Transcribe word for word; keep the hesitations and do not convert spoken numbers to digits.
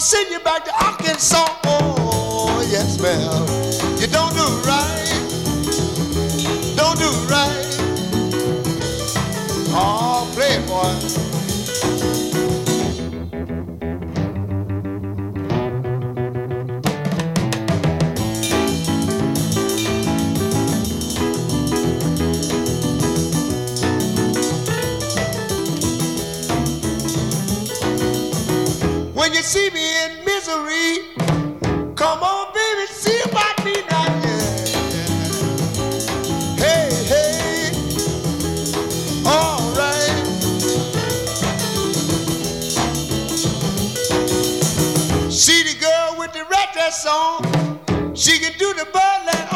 send you back to Arkansas. Oh, yes, ma'am. You don't do right. Don't do right. Oh, play it, boy. When you see me in misery, come on, baby, see about me now, yeah. Hey, hey, all right. See the girl with the red dress on, she can do the Birdland